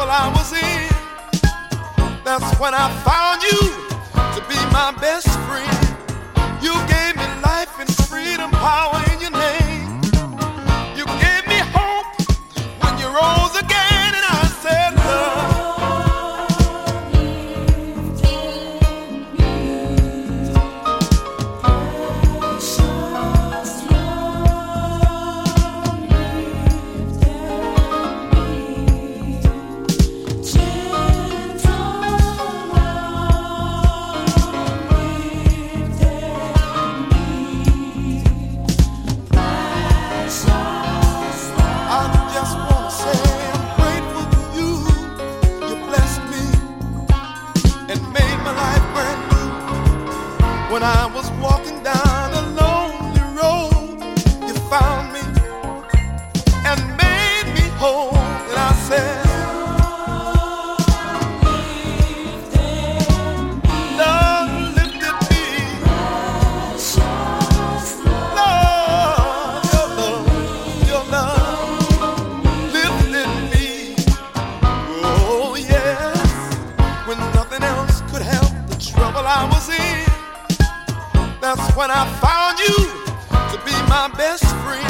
I was in. That's when I found you to be my best friend. You gave me life and freedom, power in your name. You gave me hope when you rose again, and I said, love. When I was walking down a lonely road, you found me and made me whole. And I said, love lifted me. Love, your love lifted me. Oh yes, when nothing else could help the trouble I was in. That's when I found you to be my best friend.